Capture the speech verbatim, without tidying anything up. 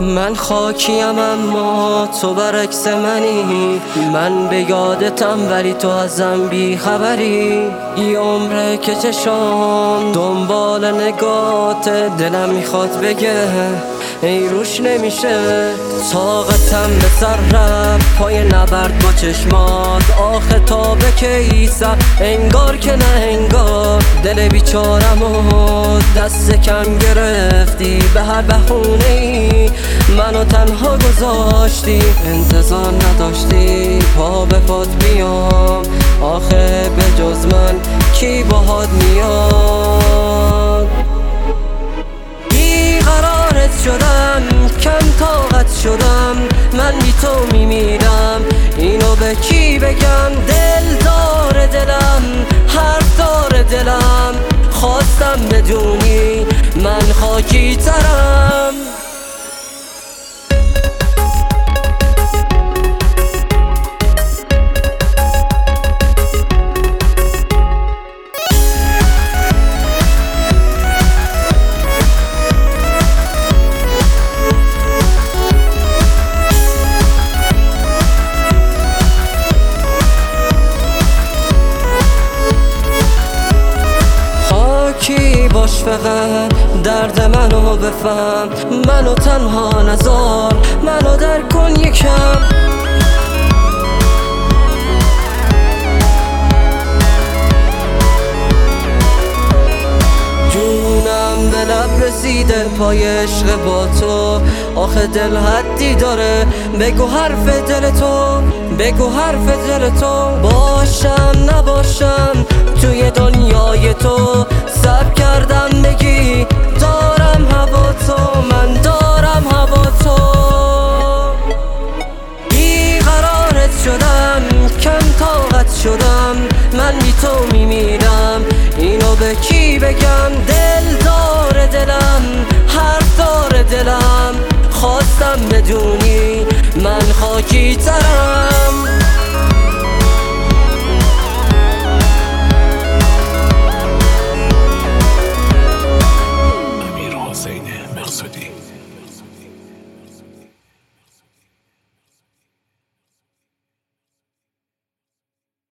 من خاکیم اما تو برعکس منی، من به یادتم ولی تو ازم بی خبری. یه عمره که چشام دنبال نگات، دلم میخواد بگه ای روش نمیشه. طاقتم به سر رفت پای نبرد با چشمات، آخه تا به کیسم انگار که نه انگار. دل بیچارم و دست کم گرفتی، به هر بهونه‌ای منو تنها گذاشتی. انتظار نداشتی پا به پات بیام، آخه به جز من کی باهات میاد؟ بیقرارت شدم، کم طاقت شدم، من بی تو میمیرم، اینو به کی بگم؟ دل داره دلم، حرف داره دلم، خواستم بدونی من خاکی ترم. باش فقط درد منو بفهم، منو تنها نذار، منو درک کن یکم. جونم به لب رسیده پای عشق با تو، آخه دل حدی داره، بگو حرف دل تو، بگو حرف دل تو. باشم نباشم توی دنیای تو، سب کردم بگی دارم هوا تو، من دارم هوا تو. بیقرارت شدم، کم طاقت شدم، من بی تو میمیرم، اینو به کی بگم؟ دل داره دلم، حرف داره دلم، خواستم بدونی من خاکی ترم.